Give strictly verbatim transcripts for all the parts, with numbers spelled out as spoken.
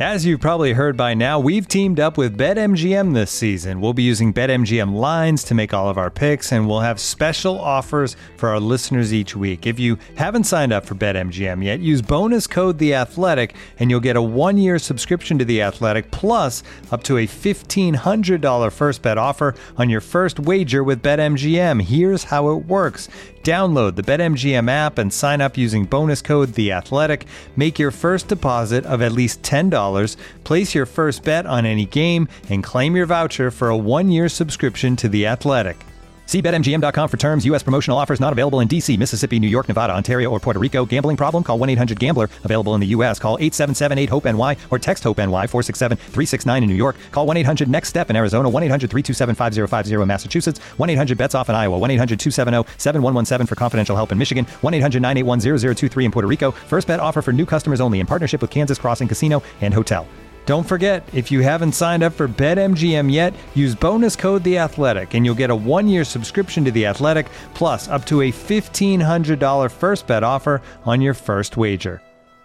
As you've probably heard by now, we've teamed up with BetMGM this season. We'll be using BetMGM lines to make all of our picks, and we'll have special offers for our listeners each week. If you haven't signed up for BetMGM yet, use bonus code The Athletic, and you'll get a one-year subscription to The Athletic, plus up to a fifteen hundred dollars first bet offer on your first wager with BetMGM. Here's how it works. Download the BetMGM app and sign up using bonus code The Athletic. Make your first deposit of at least ten dollars, place your first bet on any game, and claim your voucher for a one-year subscription to The Athletic. See Bet M G M dot com for terms. U S promotional offers not available in D C, Mississippi, New York, Nevada, Ontario, or Puerto Rico. Gambling problem? Call one eight hundred gambler. Available in the U S. Call eight seven seven eight hope N Y or text HOPE-NY four six seven three six nine in New York. Call one eight hundred next step in Arizona. one eight hundred three two seven five zero five zero in Massachusetts. one eight hundred bets off in Iowa. one eight hundred two seven zero seven one one seven for confidential help in Michigan. one eight hundred nine eight one zero zero two three in Puerto Rico. First bet offer for new customers only in partnership with Kansas Crossing Casino and Hotel. Don't forget, if you haven't signed up for BetMGM yet, use bonus code The Athletic, and you'll get a one-year subscription to The Athletic, plus up to a fifteen hundred dollars first bet offer on your first wager.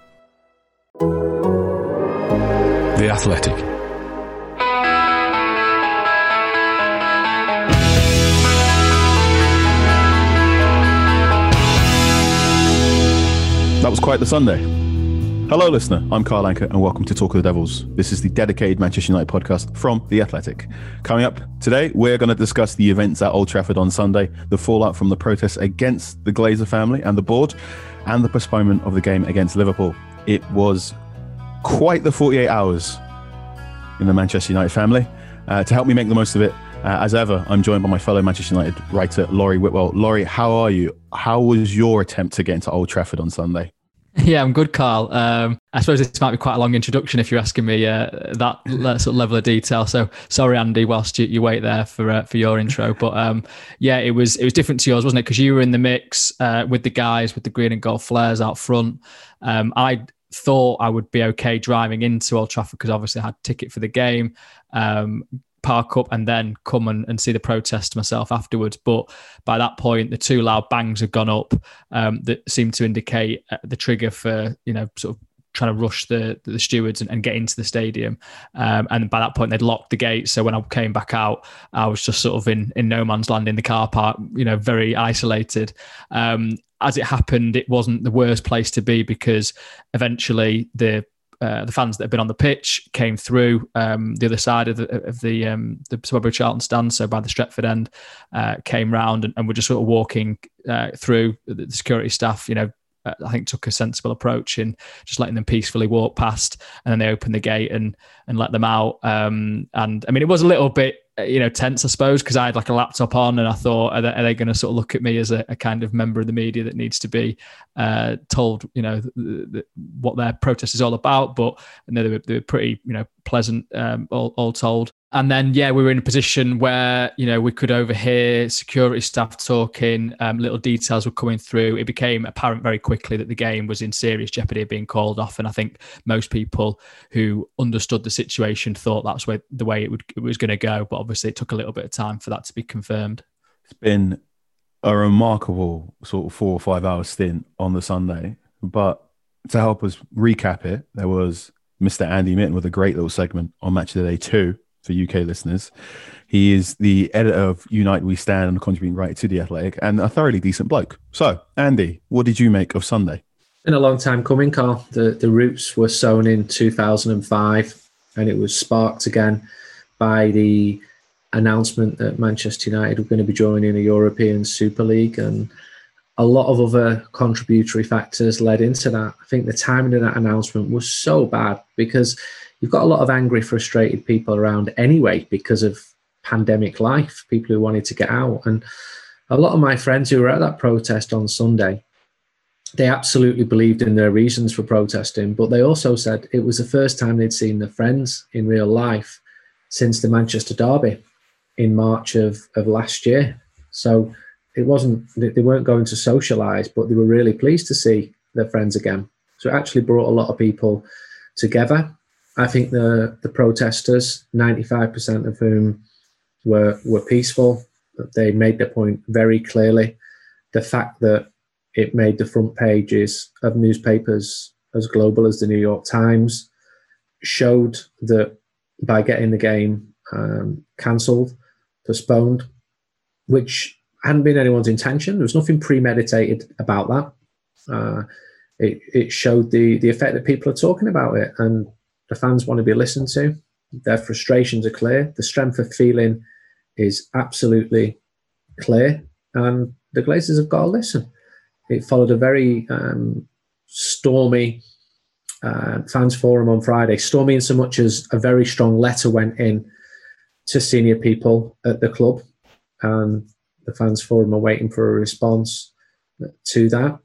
The Athletic. That was quite the Sunday. Hello, listener. I'm Carl Anker, and welcome to Talk of the Devils. This is the dedicated Manchester United podcast from The Athletic. Coming up today, we're going to discuss the events at Old Trafford on Sunday, the fallout from the protests against the Glazer family and the board, and the postponement of the game against Liverpool. It was quite the forty-eight hours in the Manchester United family. Uh, to help me make the most of it, uh, as ever, I'm joined by my fellow Manchester United writer, Laurie Whitwell. Laurie, how are you? How was your attempt to get into Old Trafford on Sunday? Yeah, I'm good, Carl. Um, I suppose this might be quite a long introduction if you're asking me uh, that sort of level of detail. So sorry, Andy, whilst you, you wait there for uh, for your intro. But um, yeah, it was it was different to yours, wasn't it? Because you were in the mix uh, with the guys with the green and gold flares out front. Um, I thought I would be okay driving into Old Trafford because obviously I had a ticket for the game. Um, park up and then come and, and see the protest myself afterwards. But by that point, the two loud bangs had gone up um, that seemed to indicate uh, the trigger for, you know, sort of trying to rush the the stewards and, and get into the stadium. Um, and by that point, they'd locked the gate. So when I came back out, I was just sort of in, in no man's land in the car park, you know, very isolated. Um, as it happened, it wasn't the worst place to be because eventually the Uh, the fans that had been on the pitch came through um, the other side of the of the um, the Suburban Charlton stand, so by the Stretford end, uh, came round and, and were just sort of walking uh, through. The security staff, you know, uh, I think took a sensible approach in just letting them peacefully walk past, and then they opened the gate and and let them out. Um, and I mean, it was a little bit, you know, tense, I suppose, because I had like a laptop on and I thought, are they, are they going to sort of look at me as a, a kind of member of the media that needs to be uh, told, you know, the, the, what their protest is all about? But no, they were, they were pretty, you know, pleasant, um, all, all told. And then, yeah, we were in a position where, you know, we could overhear security staff talking, um, little details were coming through. It became apparent very quickly that the game was in serious jeopardy of being called off. And I think most people who understood the situation thought that's where the way it, would, it was going to go. But obviously it took a little bit of time for that to be confirmed. It's been a remarkable sort of four or five hour stint on the Sunday. But to help us recap it, there was Mister Andy Mitten with a great little segment on Match of the Day two. For U K listeners. He is the editor of Unite We Stand and a contributing writer to The Athletic and a thoroughly decent bloke. So, Andy, what did you make of Sunday? Been a long time coming, Carl. The the roots were sown in two thousand five and it was sparked again by the announcement that Manchester United were going to be joining a European Super League, and a lot of other contributory factors led into that. I think the timing of that announcement was so bad because you've got a lot of angry, frustrated people around anyway because of pandemic life, people who wanted to get out. And a lot of my friends who were at that protest on Sunday, they absolutely believed in their reasons for protesting, but they also said it was the first time they'd seen their friends in real life since the Manchester Derby in March of, of last year. So it wasn't, they weren't going to socialise, but they were really pleased to see their friends again. So it actually brought a lot of people together. I think the the protesters, ninety-five percent of whom were were peaceful, they made their point very clearly. The fact that it made the front pages of newspapers as global as the New York Times showed that by getting the game um, cancelled, postponed, which hadn't been anyone's intention. There was nothing premeditated about that. Uh, it, it showed the the effect that people are talking about it, and the fans want to be listened to. Their frustrations are clear. The strength of feeling is absolutely clear, and the Glazers have got to listen. It followed a very um, stormy uh, fans forum on Friday. Stormy in so much as a very strong letter went in to senior people at the club, and the fans forum are waiting for a response to that.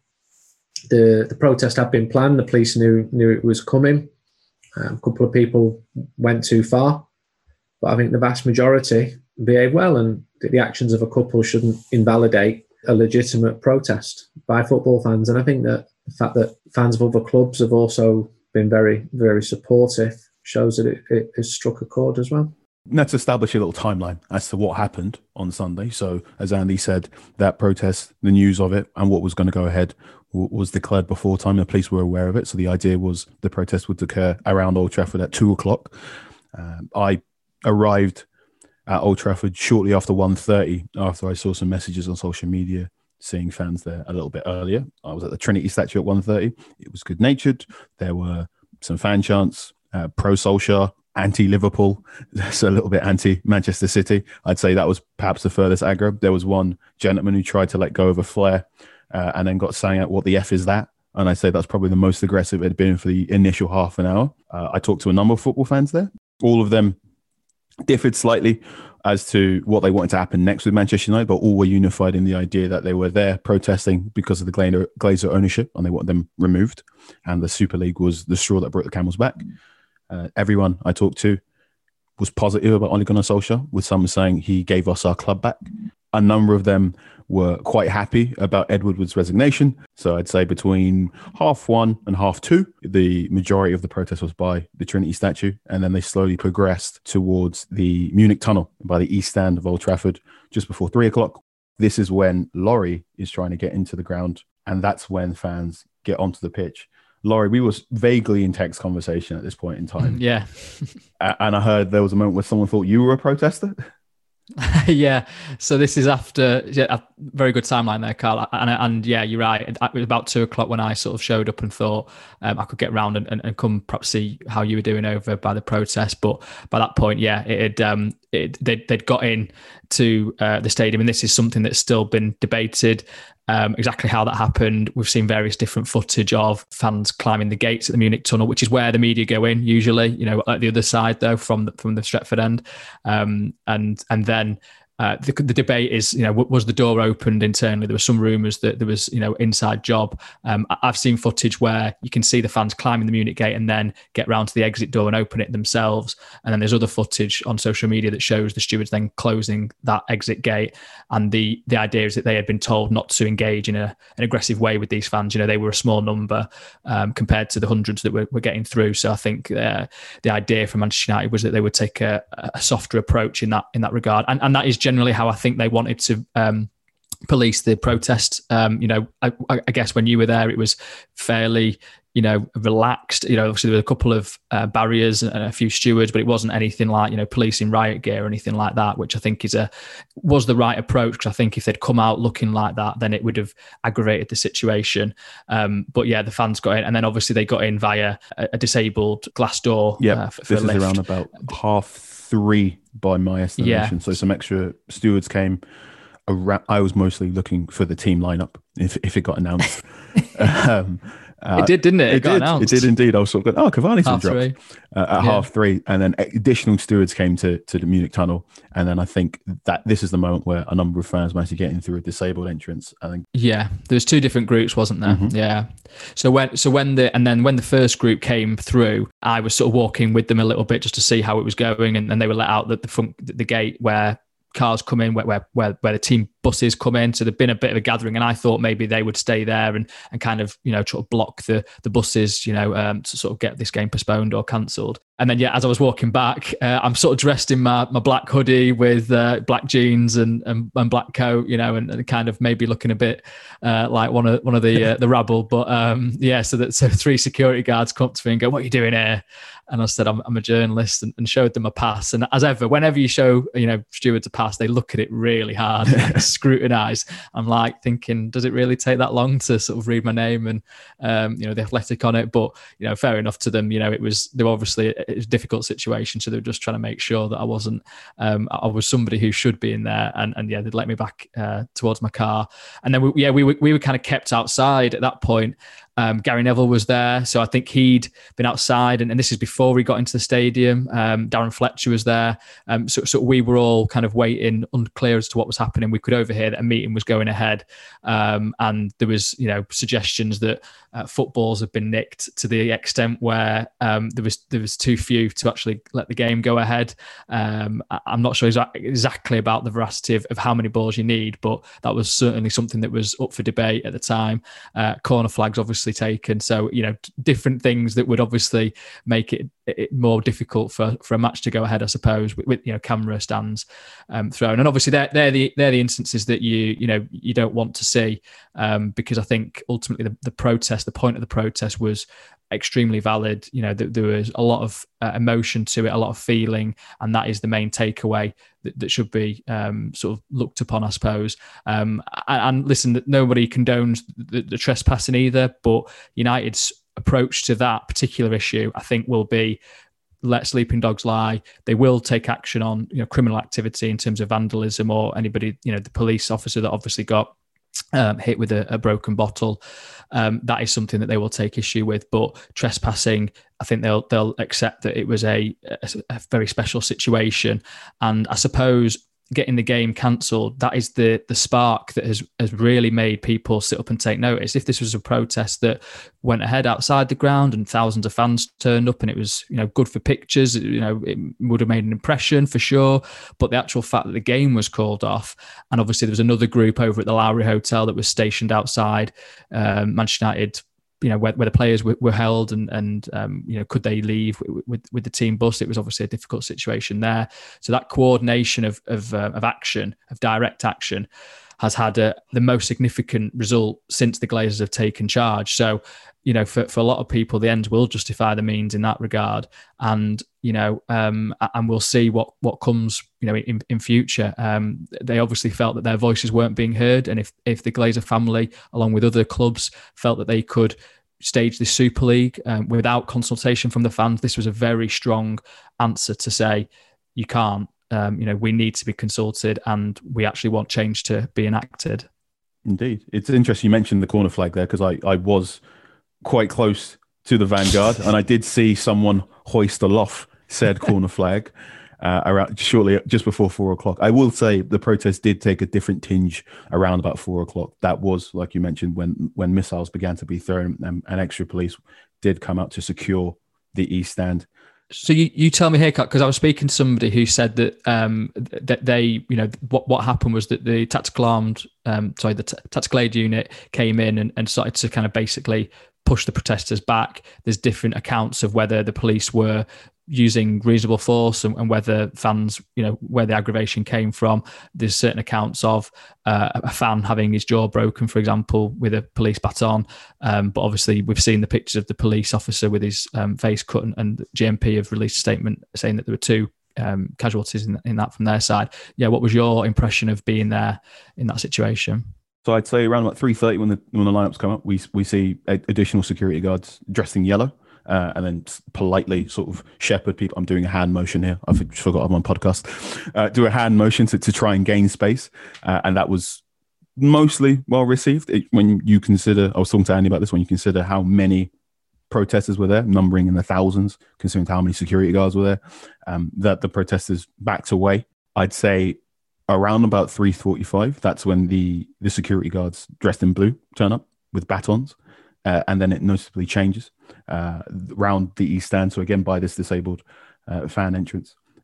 The the protest had been planned. The police knew knew it was coming. Um, a couple of people went too far, but I think the vast majority behaved well, and the actions of a couple shouldn't invalidate a legitimate protest by football fans. And I think that the fact that fans of other clubs have also been very, very supportive shows that it, it has struck a chord as well. Let's establish a little timeline as to what happened on Sunday. So, as Andy said, that protest, the news of it, and what was going to go ahead w- was declared before time. The police were aware of it. So the idea was the protest would occur around Old Trafford at two o'clock. Um, I arrived at Old Trafford shortly after one thirty, after I saw some messages on social media seeing fans there a little bit earlier. I was at the Trinity statue at one thirty. It was good-natured. There were some fan chants, uh, pro-Solskjaer, anti-Liverpool, so a little bit anti-Manchester City. I'd say that was perhaps the furthest aggro. There was one gentleman who tried to let go of a flare uh, and then got sang out, "What the F is that?" And I'd say that's probably the most aggressive it had been for the initial half an hour. Uh, I talked to a number of football fans there. All of them differed slightly as to what they wanted to happen next with Manchester United, but all were unified in the idea that they were there protesting because of the Glazer, Glazer ownership, and they wanted them removed. And the Super League was the straw that brought the camel's back. Uh, everyone I talked to was positive about Ole Gunnar Solskjaer, with some saying he gave us our club back. A number of them were quite happy about Ed Woodward's resignation. So I'd say between half one and half two, the majority of the protest was by the Trinity statue. And then they slowly progressed towards the Munich tunnel by the east stand of Old Trafford just before three o'clock. This is when Laurie is trying to get into the ground. And that's when fans get onto the pitch. Laurie, we was vaguely in text conversation at this point in time. Yeah. And I heard there was a moment where someone thought you were a protester. Yeah. So this is after yeah, a very good timeline there, Carl. And, and yeah, you're right. It was about two o'clock when I sort of showed up and thought um, I could get round and, and, and come perhaps see how you were doing over by the protest. But by that point, yeah, it had, um, it, they'd, they'd got in to uh, the stadium, and this is something that's still been debated. Um, exactly how that happened. We've seen various different footage of fans climbing the gates at the Munich tunnel, which is where the media go in usually, you know, at the other side though, from the, from the Stretford end. Um, and, and then uh, the, the debate is, you know, was the door opened internally? There were some rumours that there was, you know, inside job. Um, I've seen footage where you can see the fans climbing the Munich gate and then get round to the exit door and open it themselves. And then there's other footage on social media that shows the stewards then closing that exit gate. And the the idea is that they had been told not to engage in a, an aggressive way with these fans. You know, they were a small number um, compared to the hundreds that were, were getting through. So I think uh, the idea from Manchester United was that they would take a, a softer approach in that in that regard. And, and that is generally how I think they wanted to um, police the protest. Um, you know, I, I guess when you were there, it was fairly, you know, relaxed. You know, obviously there were a couple of uh, barriers and a few stewards, but it wasn't anything like, you know, policing riot gear or anything like that, which I think is a was the right approach. Because I think if they'd come out looking like that, then it would have aggravated the situation. Um, but yeah, the fans got in, and then obviously they got in via a, a disabled glass door. Yeah, uh, for, for this is around about half three by my estimation. Yeah. So some extra stewards came around. I was mostly looking for the team lineup if if it got announced. um, Uh, it did, didn't it? It, it got did. announced. It did indeed. I was sort of going, oh, Cavani's been dropped uh, at yeah. half three, and then additional stewards came to to the Munich tunnel, and then I think that this is the moment where a number of fans managed to get in through a disabled entrance. I think. Yeah, there was two different groups, wasn't there? Mm-hmm. Yeah. So when so when the and then when the first group came through, I was sort of walking with them a little bit just to see how it was going, and then they were let out the the, front, the gate where cars come in, where, where where where the team buses come in. So there'd been a bit of a gathering, and I thought maybe they would stay there and and kind of, you know, sort of block the the buses, you know, um, to sort of get this game postponed or cancelled. And then, yeah, as I was walking back, uh, I'm sort of dressed in my, my black hoodie with uh, black jeans and, and and black coat, you know, and, and kind of maybe looking a bit uh, like one of one of the uh, the rabble. But um, yeah, so that so three security guards come up to me and go, "What are you doing here?" And I said, I'm, I'm a journalist, and, and showed them a pass. And as ever, whenever you show, you know, stewards a pass, they look at it really hard, and scrutinise. I'm like thinking, does it really take that long to sort of read my name and, um, you know, the Athletic on it? But, you know, fair enough to them. You know, it was, they were obviously, it was a difficult situation. So they were just trying to make sure that I wasn't, um, I was somebody who should be in there. And, and yeah, they'd let me back uh, towards my car. And then, we, yeah, we were, we were kind of kept outside at that point. Um, Gary Neville was there, so I think he'd been outside, and, and this is before we got into the stadium. Um, Darren Fletcher was there, um, so, so we were all kind of waiting, unclear as to what was happening. We could overhear that a meeting was going ahead, um, and there was, you know, suggestions that uh, footballs had been nicked to the extent where um, there was there was too few to actually let the game go ahead. Um, I, I'm not sure exa- exactly about the veracity of, of how many balls you need, but that was certainly something that was up for debate at the time. Uh, corner flags, obviously taken, so you know, different things that would obviously make it, it more difficult for, for a match to go ahead, I suppose, with, with you know, camera stands um, thrown, and obviously they're, they're the they're the instances that you you know you don't want to see, um, because I think ultimately the, the protest, the point of the protest was extremely valid. You know, th- there was a lot of uh, emotion to it, a lot of feeling, and that is the main takeaway that, that should be um, sort of looked upon, I suppose. Um, and, and listen, that nobody condones the, the trespassing either, but United's approach to that particular issue, I think, will be let sleeping dogs lie. They will take action on, you know, criminal activity in terms of vandalism or anybody, you know, the police officer that obviously got Um, hit with a, a broken bottle. Um, that is something that they will take issue with. But trespassing, I think they'll they'll accept that it was a, a, a very special situation. And I suppose getting the game cancelled, that is the the spark that has has really made people sit up and take notice. If this was a protest that went ahead outside the ground and thousands of fans turned up and it was, you know, good for pictures, you know, it would have made an impression for sure. But the actual fact that the game was called off, and obviously there was another group over at the Lowry Hotel that was stationed outside um, Manchester United, you know, where, where the players were, were held, and, and um, you know, could they leave with, with, with the team bus? It was obviously a difficult situation there. So that coordination of of, uh, of action, of direct action, has had a, the most significant result since the Glazers have taken charge. So, you know, for, for a lot of people, the ends will justify the means in that regard. And, you know, um, and we'll see what, what comes, you know, in, in future. Um, they obviously felt that their voices weren't being heard. And if, if the Glazer family, along with other clubs, felt that they could stage this Super League um, without consultation from the fans, this was a very strong answer to say, you can't. Um, you know, we need to be consulted, and we actually want change to be enacted. Indeed. It's interesting you mentioned the corner flag there, because I, I was quite close to the vanguard, and I did see someone hoist aloft said corner flag uh, around shortly just before four o'clock. I will say the protest did take a different tinge around about four o'clock. That was, like you mentioned, when when missiles began to be thrown, and, and extra police did come out to secure the East Stand. So you, you tell me here, because I was speaking to somebody who said that um, that they, you know, what what happened was that the tactical armed, um, sorry, the t- tactical aid unit came in and, and started to kind of basically push the protesters back. There's different accounts of whether the police were using reasonable force and, and whether fans, you know, where the aggravation came from. There's certain accounts of uh, a fan having his jaw broken, for example, with a police baton. Um, but obviously we've seen the pictures of the police officer with his um, face cut, and, and G M P have released a statement saying that there were two um, casualties in, in that from their side. Yeah, what was your impression of being there in that situation? So I'd say around about three thirty when the when the lineups come up, we we see additional security guards dressed in yellow, uh, and then politely sort of shepherd people. I'm doing a hand motion here. I forgot I'm on podcast. Uh, do a hand motion to, to try and gain space, uh, and that was mostly well received. It, when you consider, I was talking to Andy about this, when you consider how many protesters were there, numbering in the thousands, considering how many security guards were there, um, that the protesters backed away. I'd say around about three forty-five, that's when the, the security guards dressed in blue turn up with batons, uh, and then it noticeably changes uh, around the East Stand. So again, by this disabled uh, fan entrance.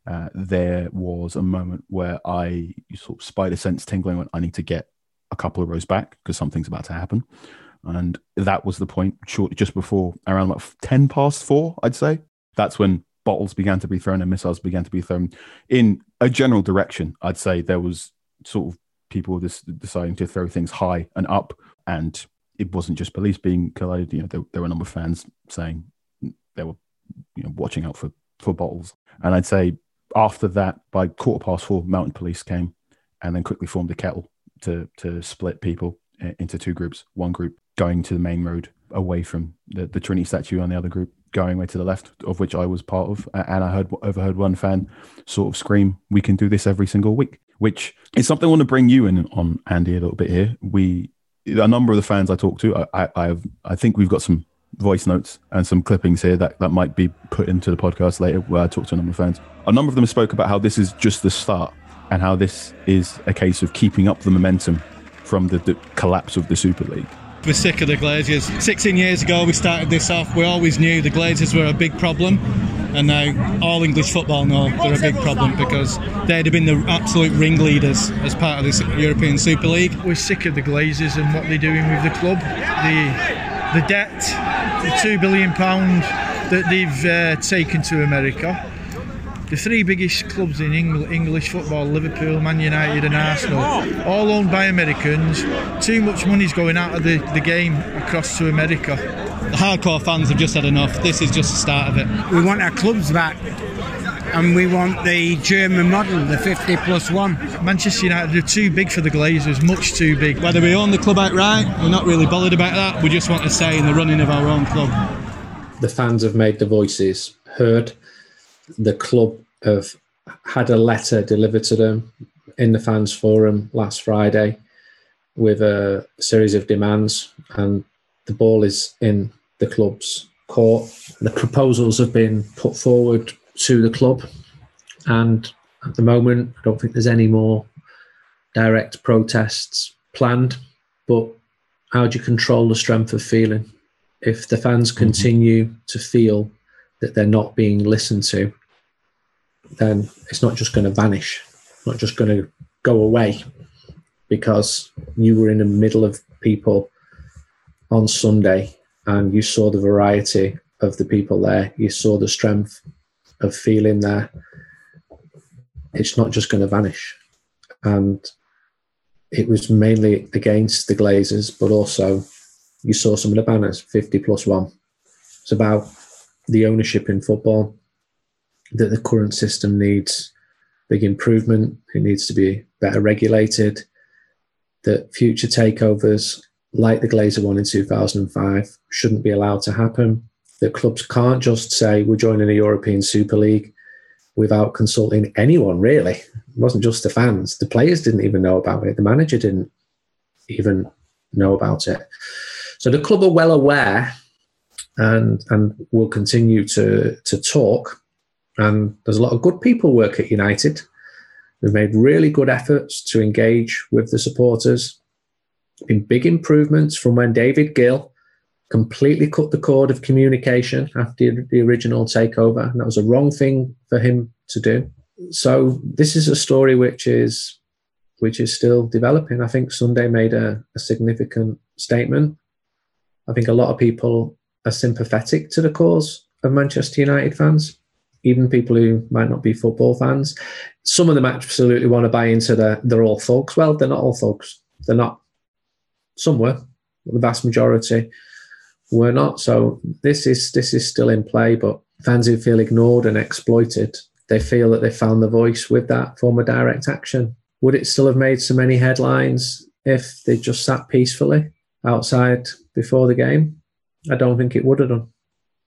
uh, there was a moment where I sort of spider sense tingling, went, I need to get a couple of rows back because something's about to happen. And that was the point, short, just before, around about ten past four, I'd say. That's when bottles began to be thrown and missiles began to be thrown in a general direction. I'd say there was sort of people just deciding to throw things high and up, and it wasn't just police being collided. You know, there, there were a number of fans saying they were, you know, watching out for, for bottles. And I'd say after that, by quarter past four, mounted police came and then quickly formed a kettle to to split people into two groups. One group going to the main road away from the, the Trinity statue, and the other group going away to the left, of which I was part of. And I heard overheard one fan sort of scream, "We can do this every single week," which is something I want to bring you in on, Andy, a little bit here. We, a number of the fans I talked to, I, I have, I think we've got some voice notes and some clippings here that, that might be put into the podcast later, where I talked to a number of fans. A number of them spoke about how this is just the start and how this is a case of keeping up the momentum from the, the collapse of the Super League. We're sick of the Glazers. sixteen years ago we started this off. We always knew the Glazers were a big problem, and now all English football know they're a big problem because they'd have been the absolute ringleaders as part of this European Super League. We're sick of the Glazers and what they're doing with the club. The, the debt, the two billion pounds that they've uh, taken to America. The three biggest clubs in Eng- English football, Liverpool, Man United and Arsenal, all owned by Americans. Too much money's going out of the, the game across to America. The hardcore fans have just had enough. This is just the start of it. We want our clubs back, and we want the German model, the fifty plus one. Manchester United are too big for the Glazers, much too big. Whether we own the club outright, we're not really bothered about that. We just want to stay in the running of our own club. The fans have made their voices heard. The club have had a letter delivered to them in the fans forum last Friday with a series of demands, and the ball is in the club's court. The proposals have been put forward to the club, and at the moment I don't think there's any more direct protests planned. But how do you control the strength of feeling? If the fans mm-hmm. continue to feel that they're not being listened to, then it's not just going to vanish, not just going to go away, because you were in the middle of people on Sunday and you saw the variety of the people there. You saw the strength of feeling there. It's not just going to vanish. And it was mainly against the Glazers, but also you saw some of the banners, fifty plus one. It's about the ownership in football, that the current system needs big improvement. It needs to be better regulated, that future takeovers like the Glazer one in two thousand five shouldn't be allowed to happen, that clubs can't just say we're joining a European Super League without consulting anyone, really. It wasn't just the fans. The players didn't even know about it. The manager didn't even know about it. So the club are well aware and and will continue to to talk. And there's a lot of good people work at United. We've made really good efforts to engage with the supporters. Been big improvements from when David Gill completely cut the cord of communication after the original takeover. And that was a wrong thing for him to do. So this is a story which is which is still developing. I think Sunday made a, a significant statement. I think a lot of people are sympathetic to the cause of Manchester United fans, even people who might not be football fans. Some of them absolutely want to buy into the they're all thugs. Well, they're not all thugs. They're not. Some were, but the vast majority were not. So this is this is still in play, but fans who feel ignored and exploited, they feel that they found the voice with that form of direct action. Would it still have made so many headlines if they just sat peacefully outside before the game? I don't think it would have done.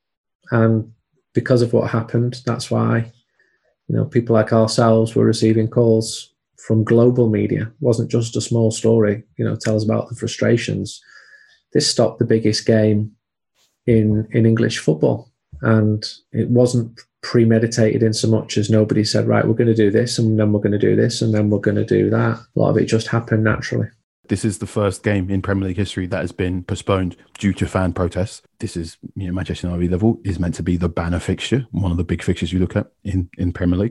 And because of what happened, that's why, you know, people like ourselves were receiving calls from global media. It wasn't just a small story, you know, tell us about the frustrations. This stopped the biggest game in in English football. And it wasn't premeditated in so much as nobody said, right, we're going to do this, and then we're going to do this, and then we're going to do that. A lot of it just happened naturally. This is the first game in Premier League history that has been postponed due to fan protests. This is, you know, Manchester United level is meant to be the banner fixture, one of the big fixtures you look at in, in Premier League.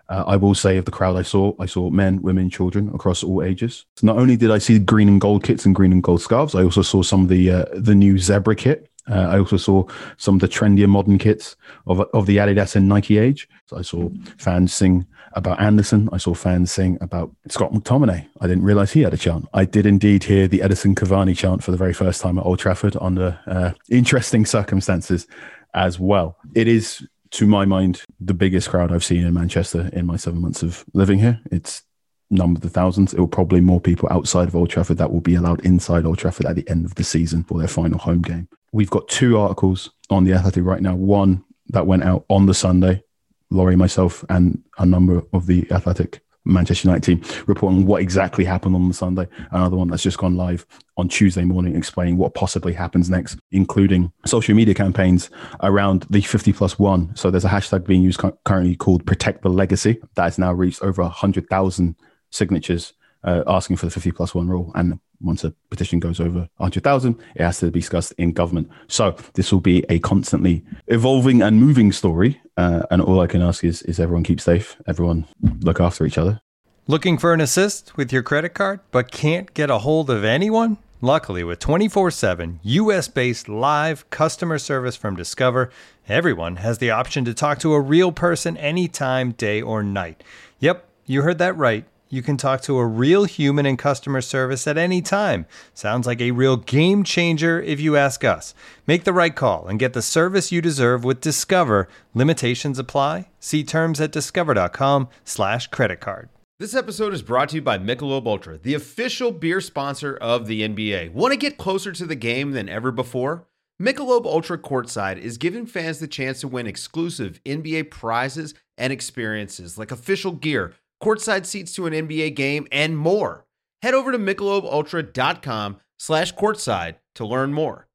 Uh, I will say of the crowd I saw, I saw men, women, children across all ages. So not only did I see green and gold kits and green and gold scarves, I also saw some of the uh, the new zebra kit. Uh, I also saw some of the trendier modern kits of of the Adidas and Nike age. So I saw fans sing about Anderson. I saw fans sing about Scott McTominay. I didn't realize he had a chant. I did indeed hear the Edison Cavani chant for the very first time at Old Trafford under uh, interesting circumstances as well. It is, to my mind, the biggest crowd I've seen in Manchester in my seven months of living here. It's numbered the thousands. It will probably more people outside of Old Trafford that will be allowed inside Old Trafford at the end of the season for their final home game. We've got two articles on The Athletic right now. One that went out on the Sunday, Laurie, myself, and a number of the Athletic Manchester United team reporting what exactly happened on the Sunday. Another one that's just gone live on Tuesday morning explaining what possibly happens next, including social media campaigns around the fifty plus one. So there's a hashtag being used currently called Protect the Legacy that has now reached over one hundred thousand signatures uh, asking for the fifty plus one rule. And once a petition goes over one hundred thousand, it has to be discussed in government. So this will be a constantly evolving and moving story. Uh, and all I can ask is, is everyone keep safe. Everyone look after each other. Looking for an assist with your credit card, but can't get a hold of anyone? Luckily, with twenty-four seven U S-based live customer service from Discover, everyone has the option to talk to a real person anytime, day or night. Yep, you heard that right. You can talk to a real human in customer service at any time. Sounds like a real game changer if you ask us. Make the right call and get the service you deserve with Discover. Limitations apply. See terms at discover.com slash credit card. This episode is brought to you by Michelob Ultra, the official beer sponsor of the N B A. Want to get closer to the game than ever before? Michelob Ultra Courtside is giving fans the chance to win exclusive N B A prizes and experiences like official gear, courtside seats to an N B A game, and more. Head over to michelobultra.com slash courtside to learn more.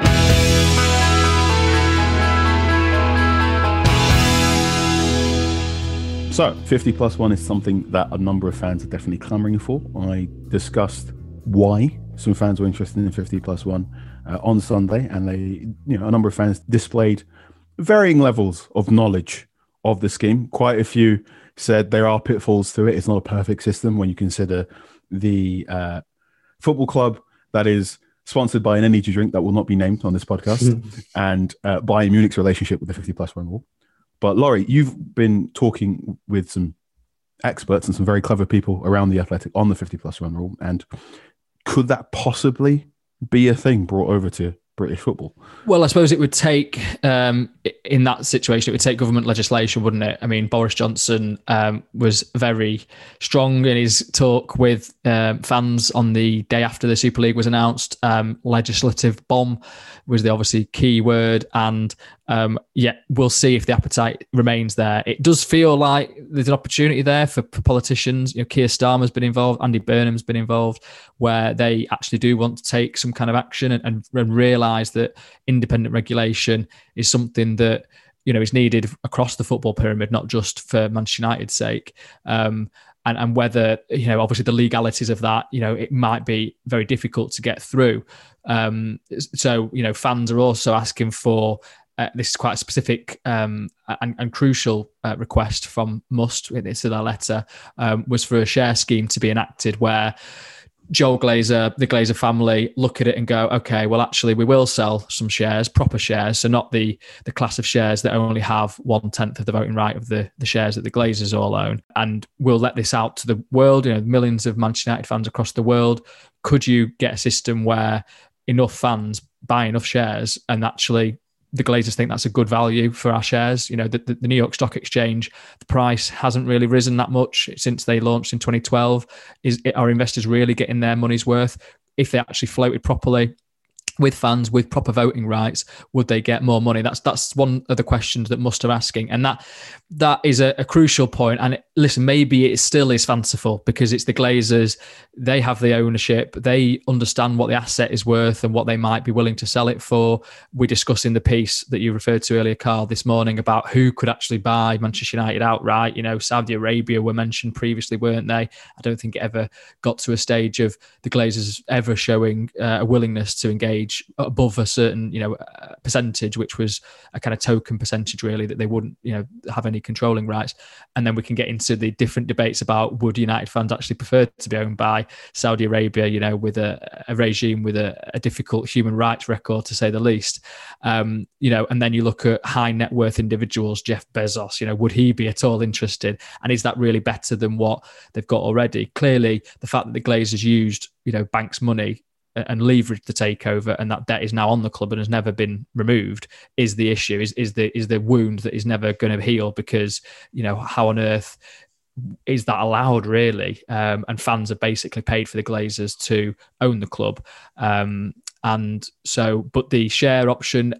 So fifty plus one is something that a number of fans are definitely clamoring for. I discussed why some fans were interested in fifty plus one uh, on Sunday, and they, you know, a number of fans displayed varying levels of knowledge of the scheme. Quite a few said there are pitfalls to it. It's not a perfect system when you consider the uh, football club that is sponsored by an energy drink that will not be named on this podcast and uh, Bayern Munich's relationship with the fifty plus one rule. But Laurie, you've been talking with some experts and some very clever people around the Athletic on the fifty plus one rule. And could that possibly be a thing brought over to British football? Well, I suppose it would take, um, in that situation, it would take government legislation, wouldn't it? I mean, Boris Johnson um, was very strong in his talk with um, fans on the day after the Super League was announced. Um, legislative bomb was the obviously key word. And um, yeah, we'll see if the appetite remains there. It does feel like there's an opportunity there for, for politicians. You know, Keir Starmer's been involved, Andy Burnham's been involved, where they actually do want to take some kind of action and, and, and realise that independent regulation is something that, you know, is needed across the football pyramid, not just for Manchester United's sake. Um, and, and whether, you know, obviously the legalities of that, you know, it might be very difficult to get through. Um, so, you know, fans are also asking for, uh, this is quite a specific um, and, and crucial uh, request from Must, it's in their letter, um, was for a share scheme to be enacted where Joel Glazer, the Glazer family, look at it and go, okay, well, actually, we will sell some shares, proper shares, so not the the class of shares that only have one-tenth of the voting right of the, the shares that the Glazers all own. And we'll let this out to the world, you know, millions of Manchester United fans across the world. Could you get a system where enough fans buy enough shares and actually the Glazers think that's a good value for our shares? You know, the, the, the New York Stock Exchange, the price hasn't really risen that much since they launched in twenty twelve. Is are investors really getting their money's worth? If they actually floated properly with fans, with proper voting rights, would they get more money? That's that's one of the questions that Must are asking. And that that is a, a crucial point. And it, listen, maybe it still is fanciful because it's the Glazers. They have the ownership. They understand what the asset is worth and what they might be willing to sell it for. We discussed in the piece that you referred to earlier, Carl, this morning about who could actually buy Manchester United outright. You know, Saudi Arabia were mentioned previously, weren't they? I don't think it ever got to a stage of the Glazers ever showing uh, a willingness to engage above a certain, you know, uh, percentage, which was a kind of token percentage really, that they wouldn't, you know, have any controlling rights. And then we can get into into the different debates about would United fans actually prefer to be owned by Saudi Arabia, you know, with a, a regime with a, a difficult human rights record, to say the least. Um, you know, and then you look at high net worth individuals, Jeff Bezos, you know, would he be at all interested? And is that really better than what they've got already? Clearly, the fact that the Glazers used, you know, banks' money and leveraged the takeover, and that debt is now on the club and has never been removed, is the issue, is is the is the wound that is never going to heal, because, you know, how on earth is that allowed, really? Um, and fans have basically paid for the Glazers to own the club. Um, and so, but the share option,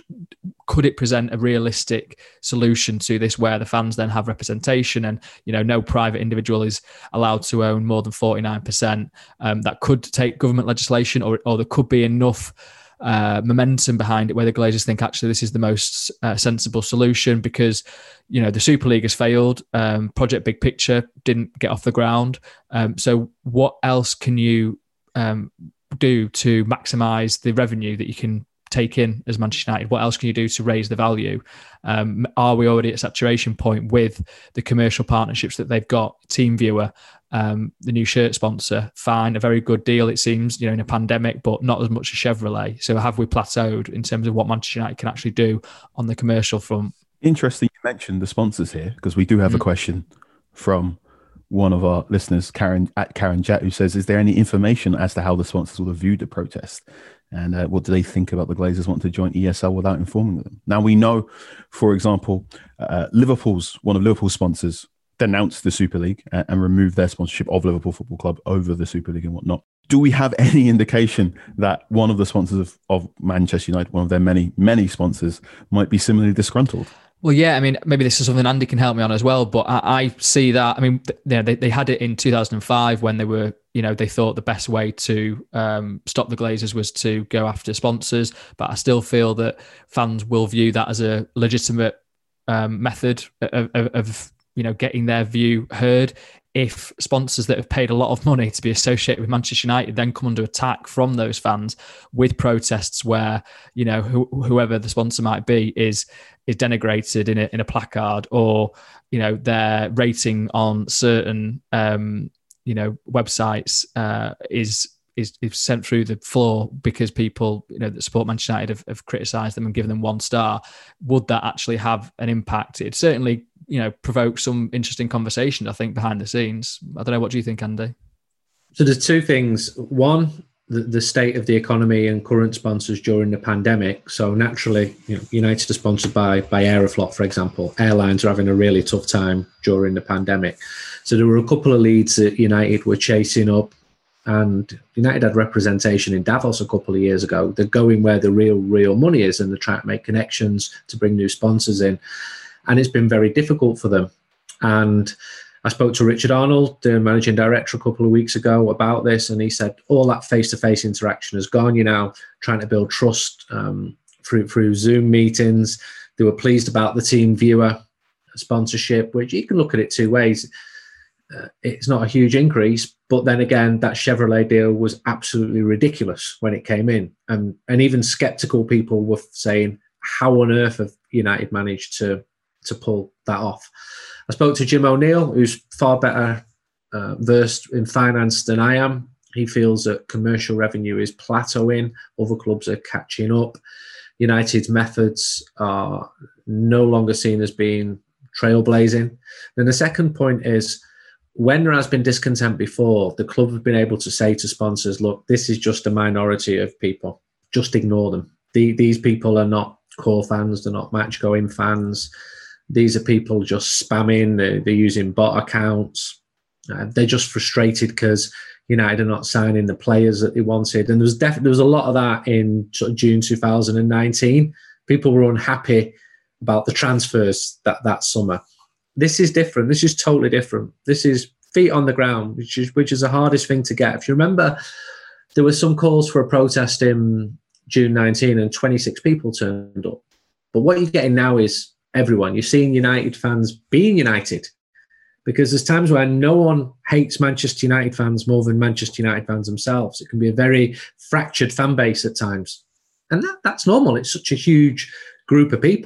could it present a realistic solution to this, where the fans then have representation and, you know, no private individual is allowed to own more than forty-nine percent? Um, that could take government legislation, or, or there could be enough uh, momentum behind it where the Glazers think actually this is the most uh, sensible solution, because, you know, the Super League has failed. Um, Project Big Picture didn't get off the ground. Um, so what else can you um, do to maximise the revenue that you can take in as Manchester United? What else can you do to raise the value? Um, are we already at saturation point with the commercial partnerships that they've got? TeamViewer, um, the new shirt sponsor, fine, a very good deal, it seems, you know, in a pandemic, but not as much as Chevrolet. So have we plateaued in terms of what Manchester United can actually do on the commercial front? Interesting you mentioned the sponsors here, because we do have mm. a question from one of our listeners, Karen at Karen Jat, who says, is there any information as to how the sponsors will have viewed the protest? And uh, what do they think about the Glazers wanting to join E S L without informing them? Now, we know, for example, uh, Liverpool's, one of Liverpool's sponsors denounced the Super League and, and removed their sponsorship of Liverpool Football Club over the Super League and whatnot. Do we have any indication that one of the sponsors of, of Manchester United, one of their many, many sponsors, might be similarly disgruntled? Well, yeah, I mean, maybe this is something Andy can help me on as well, but I, I see that. I mean, you know, they, they had it in two thousand five when they were, you know, they thought the best way to um, stop the Glazers was to go after sponsors. But I still feel that fans will view that as a legitimate um, method of, of, of, you know, getting their view heard. If sponsors that have paid a lot of money to be associated with Manchester United then come under attack from those fans with protests where, you know, wh- whoever the sponsor might be is is denigrated in a, in a placard, or, you know, their rating on certain, um, you know, websites uh, is, is is sent through the floor because people, you know, that support Manchester United have, have criticised them and given them one star. Would that actually have an impact? It certainly, you know, provoke some interesting conversation, I think, behind the scenes. I don't know. What do you think, Andy? So there's two things. One, the, the state of the economy and current sponsors during the pandemic. So naturally, you know, United are sponsored by, by Aeroflot, for example. Airlines are having a really tough time during the pandemic. So there were a couple of leads that United were chasing up, and United had representation in Davos a couple of years ago. They're going where the real, real money is, and they're trying to make connections to bring new sponsors in. And it's been very difficult for them. And I spoke to Richard Arnold, the managing director, a couple of weeks ago about this, and he said all that face-to-face interaction has gone. You're now trying to build trust um, through through Zoom meetings. They were pleased about the TeamViewer sponsorship, which you can look at it two ways. Uh, it's not a huge increase, but then again, that Chevrolet deal was absolutely ridiculous when it came in. And, and even skeptical people were saying, how on earth have United managed to to pull that off? I spoke to Jim O'Neill, who's far better uh, versed in finance than I am. He feels that commercial revenue is plateauing. Other clubs are catching up. United's methods are no longer seen as being trailblazing. Then the second point is, when there has been discontent before, the club have been able to say to sponsors, look, this is just a minority of people. Just ignore them. The, these people are not core fans. They're not match-going fans. These are people just spamming. They're, they're using bot accounts. Uh, they're just frustrated because United are not signing the players that they wanted. And there was definitely there was a lot of that in sort of June two thousand nineteen. People were unhappy about the transfers that, that summer. This is different. This is totally different. This is feet on the ground, which is which is the hardest thing to get. If you remember, there were some calls for a protest in June nineteen and twenty-six people turned up. But what you're getting now is everyone. You're seeing United fans being united, because there's times where no one hates Manchester United fans more than Manchester United fans themselves. It can be a very fractured fan base at times. And that, that's normal. It's such a huge group of people.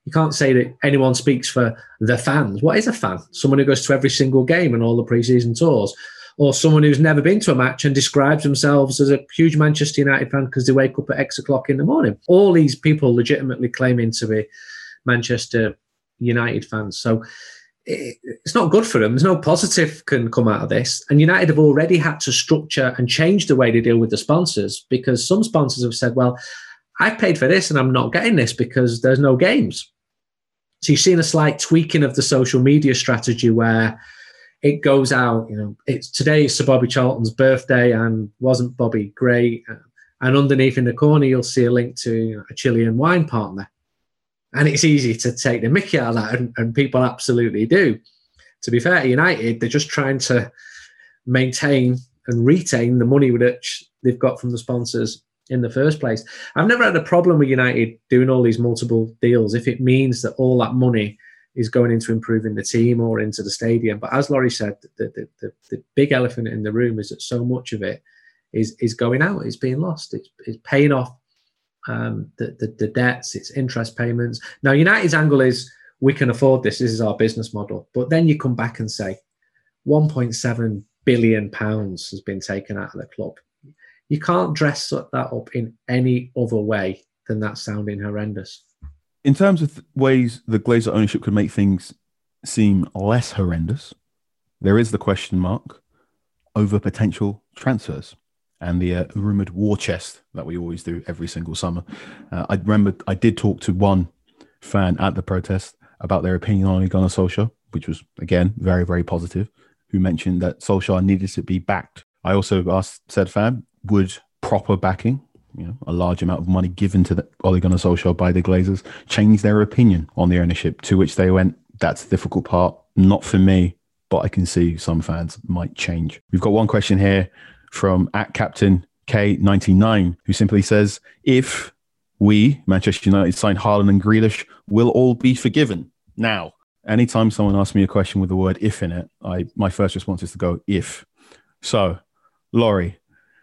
You can't say that anyone speaks for the fans. What is a fan? Someone who goes to every single game and all the pre-season tours, or someone who's never been to a match and describes themselves as a huge Manchester United fan because they wake up at X o'clock in the morning. All these people legitimately claiming to be Manchester United fans. So it's not good for them. There's no positive can come out of this. And United have already had to structure and change the way they deal with the sponsors, because some sponsors have said, well, I've paid for this and I'm not getting this because there's no games. So you've seen a slight tweaking of the social media strategy where it goes out, you know, it's today is Sir Bobby Charlton's birthday and wasn't Bobby great? And underneath in the corner, you'll see a link to, you know, a Chilean wine partner. And it's easy to take the mickey out of that, and, and people absolutely do. To be fair to United, they're just trying to maintain and retain the money which they've got from the sponsors in the first place. I've never had a problem with United doing all these multiple deals if it means that all that money is going into improving the team or into the stadium. But as Laurie said, the, the, the, the big elephant in the room is that so much of it is, is going out, it's being lost, it's, it's paying off um, the, the, the debts, it's interest payments. Now, United's angle is, we can afford this, this is our business model. But then you come back and say, one point seven billion pounds has been taken out of the club. You can't dress that up in any other way than that sounding horrendous. In terms of ways the Glazer ownership could make things seem less horrendous, there is the question mark over potential transfers and the uh, rumoured war chest that we always do every single summer. Uh, I remember I did talk to one fan at the protest about their opinion on Ole Gunnar Solskjaer, which was, again, very, very positive, who mentioned that Solskjaer needed to be backed. I also asked said fan, would proper backing, you know, a large amount of money given to the Ole Gunnar Solskjaer by the Glazers, change their opinion on the ownership? To which they went, that's the difficult part. Not for me, but I can see some fans might change. We've got one question here from at Captain K ninety-nine, who simply says, if we, Manchester United, sign Haaland and Grealish, will all be forgiven? Now, anytime someone asks me a question with the word if in it, I my first response is to go, if. So, Laurie,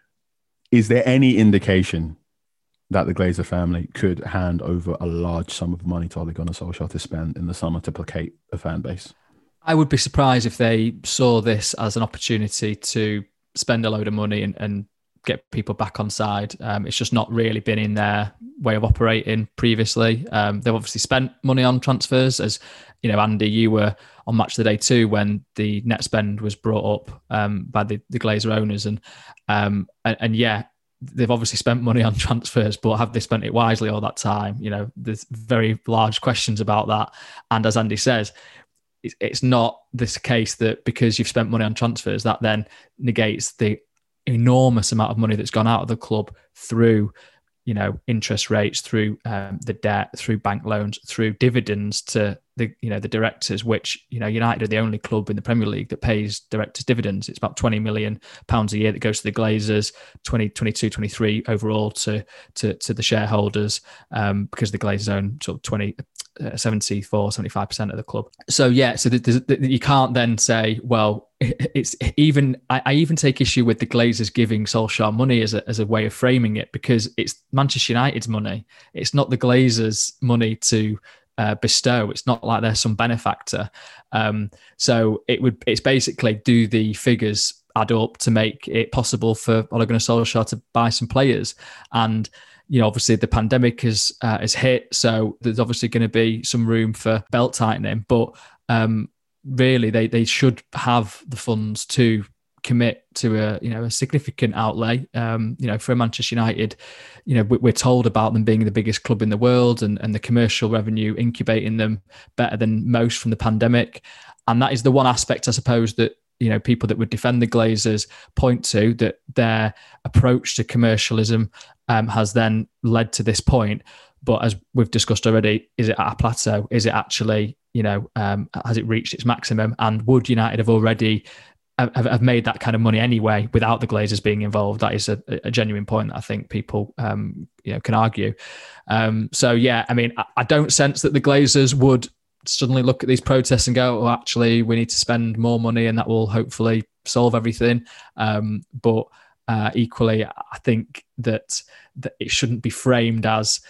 is there any indication that the Glazer family could hand over a large sum of money to Ole Gunnar Solskjaer to spend in the summer to placate the fan base? I would be surprised if they saw this as an opportunity to spend a load of money and, and get people back on side. Um, it's just not really been in their way of operating previously. Um, they've obviously spent money on transfers, as you know, Andy, you were on Match of the Day too when the net spend was brought up um, by the, the Glazer owners, and, um, and and yeah, they've obviously spent money on transfers, but have they spent it wisely all that time? You know, there's very large questions about that. And as Andy says, it's not this case that because you've spent money on transfers, that then negates the enormous amount of money that's gone out of the club through, you know, interest rates, through um, the debt, through bank loans, through dividends to the, you know, the directors, which, you know, United are the only club in the Premier League that pays directors dividends. It's about twenty million pounds a year that goes to the Glazers, twenty, twenty-two, twenty-three overall to, to, to the shareholders, um, because the Glazers own sort of twenty, uh, seventy-four, seventy-five percent of the club. So yeah, so there's, you can't then say, well, it's even, I, I even take issue with the Glazers giving Solskjaer money as a, as a way of framing it, because it's Manchester United's money. It's not the Glazers' money to uh, bestow. It's not like they're some benefactor. Um, so it would, it's basically, do the figures add up to make it possible for Ole Gunnar Solskjaer to buy some players? And, you know, obviously the pandemic has, uh, has hit, so there's obviously going to be some room for belt tightening, but um, really they they should have the funds to commit to a, you know, a significant outlay. Um, you know, for Manchester United, you know, we're told about them being the biggest club in the world and, and the commercial revenue incubating them better than most from the pandemic. And that is the one aspect, I suppose, that, you know, people that would defend the Glazers point to, that their approach to commercialism um, has then led to this point. But as we've discussed already, is it at a plateau? Is it actually, you know, um, has it reached its maximum? And would United have already have, have made that kind of money anyway without the Glazers being involved? That is a, a genuine point that I think people, um, you know, can argue. Um, so yeah, I mean, I, I don't sense that the Glazers would suddenly look at these protests and go, "Oh, actually, we need to spend more money, and that will hopefully solve everything." Um, but uh, equally, I think that that it shouldn't be framed as,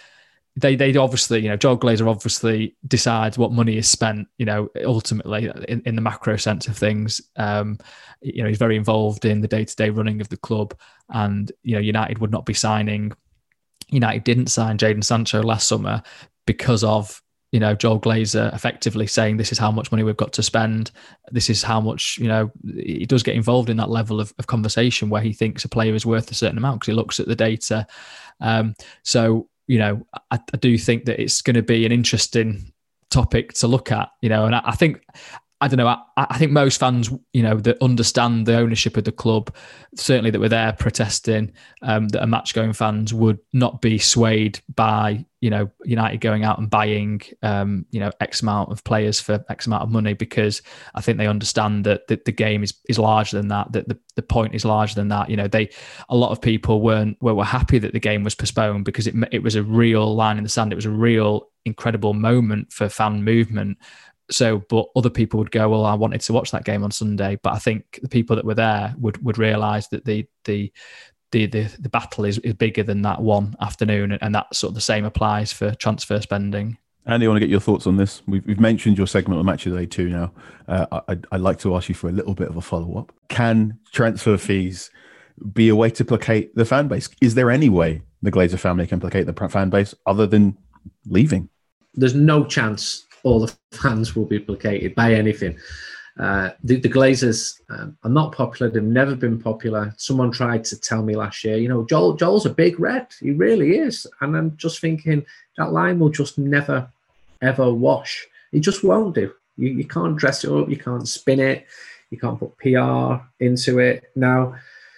they they obviously, you know, Joel Glazer obviously decides what money is spent, you know, ultimately in, in the macro sense of things. Um, you know, he's very involved in the day-to-day running of the club, and, you know, United would not be signing, United didn't sign Jadon Sancho last summer because of, you know, Joel Glazer effectively saying, this is how much money we've got to spend. This is how much, you know, he does get involved in that level of, of conversation where he thinks a player is worth a certain amount because he looks at the data. Um, so, you know, I, I do think that it's going to be an interesting topic to look at, you know, and I, I think, I don't know, I, I think most fans, you know, that understand the ownership of the club, certainly that were there protesting, um, that are match-going fans would not be swayed by, you know, United going out and buying, um, you know, X amount of players for X amount of money, because I think they understand that the, the game is is larger than that, that the, the point is larger than that. You know, they, a lot of people weren't were, were happy that the game was postponed because it it was a real line in the sand. It was a real incredible moment for fan movement. So, but other people would go, well, I wanted to watch that game on Sunday. But I think the people that were there would would realise that the the the the, the battle is, is bigger than that one afternoon, and that sort of the same applies for transfer spending. Andy, I want to get your thoughts on this. We've, we've mentioned your segment on Match of the Day two now. Uh, I, I'd like to ask you for a little bit of a follow-up. Can transfer fees be a way to placate the fan base? Is there any way the Glazer family can placate the fan base other than leaving? There's no chance all the fans will be placated by anything. Uh, the, the Glazers um, are not popular. They've never been popular. Someone tried to tell me last year, you know, Joel Joel's a big red. He really is. And I'm just thinking that line will just never, ever wash. It just won't do. You, you can't dress it up. You can't spin it. You can't put P R into it. Now,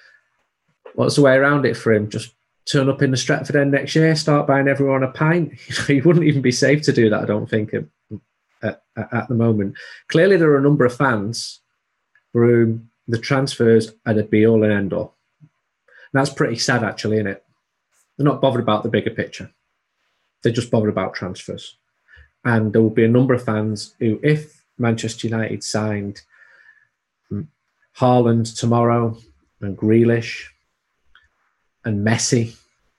what's the way around it for him? Just turn up in the Stretford End next year, start buying everyone a pint. You know, you wouldn't even be safe to do that, I don't think, at, at, at the moment. Clearly, there are a number of fans for whom the transfers are the be-all and end-all. And that's pretty sad, actually, isn't it? They're not bothered about the bigger picture. They're just bothered about transfers. And there will be a number of fans who, if Manchester United signed Haaland tomorrow and Grealish and Messi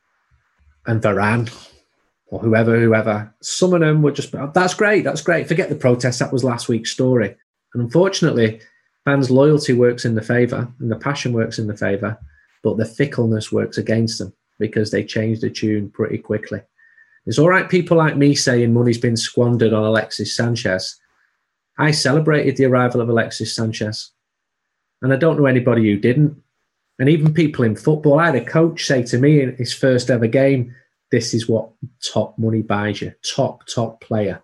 and Varane or whoever, whoever, some of them would just, that's great, that's great. Forget the protests, that was last week's story. And unfortunately, fans' loyalty works in the favour and the passion works in the favour, but the fickleness works against them because they change the tune pretty quickly. It's all right, people like me saying money's been squandered on Alexis Sanchez. I celebrated the arrival of Alexis Sanchez. And I don't know anybody who didn't. And even people in football, I had a coach say to me in his first ever game, this is what top money buys you, top, top player.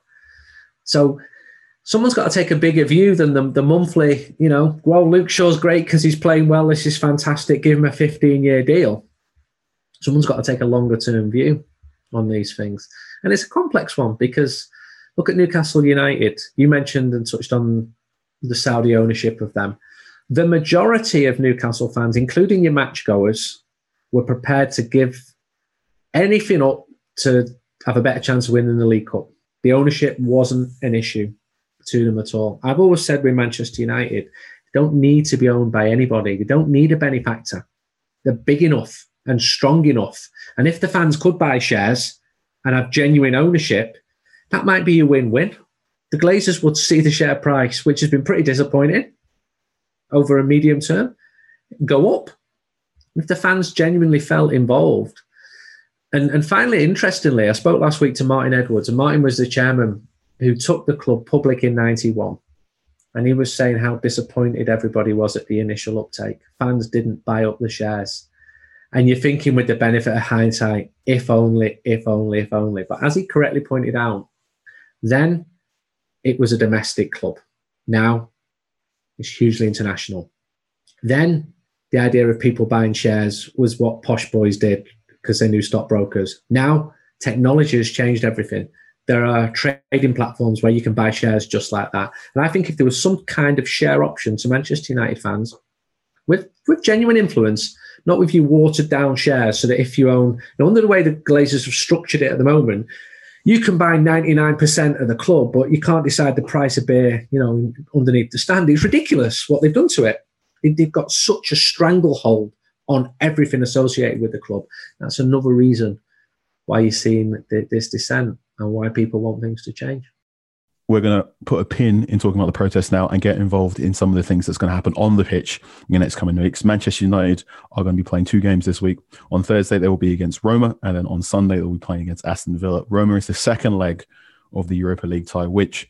So someone's got to take a bigger view than the, the monthly, you know, well, Luke Shaw's great because he's playing well, this is fantastic, give him a fifteen-year deal. Someone's got to take a longer-term view on these things. And it's a complex one because look at Newcastle United. You mentioned and touched on the Saudi ownership of them. The majority of Newcastle fans, including your matchgoers, were prepared to give anything up to have a better chance of winning the League Cup. The ownership wasn't an issue to them at all. I've always said with Manchester United, they don't need to be owned by anybody. They don't need a benefactor. They're big enough and strong enough. And if the fans could buy shares and have genuine ownership, that might be a win-win. The Glazers would see the share price, which has been pretty disappointing, over a medium term, go up. If the fans genuinely felt involved. And, and finally, interestingly, I spoke last week to Martin Edwards, and Martin was the chairman who took the club public in ninety-one. And he was saying how disappointed everybody was at the initial uptake. Fans didn't buy up the shares. And you're thinking with the benefit of hindsight, if only, if only, if only. But as he correctly pointed out, then it was a domestic club. Now it's hugely international. Then the idea of people buying shares was what posh boys did because they knew stockbrokers. Now technology has changed everything. There are trading platforms where you can buy shares just like that. And I think if there was some kind of share option to Manchester United fans with, with genuine influence, not with you watered down shares, so that if you own, now under the way the Glazers have structured it at the moment, you can buy ninety-nine percent of the club, but you can't decide the price of beer, you know, underneath the stand. It's ridiculous what they've done to it. They've got such a stranglehold on everything associated with the club. That's another reason why you're seeing this dissent and why people want things to change. We're going to put a pin in talking about the protest now and get involved in some of the things that's going to happen on the pitch in the next coming weeks. Manchester United are going to be playing two games this week. On Thursday, they will be against Roma, and then on Sunday, they'll be playing against Aston Villa. Roma is the second leg of the Europa League tie, which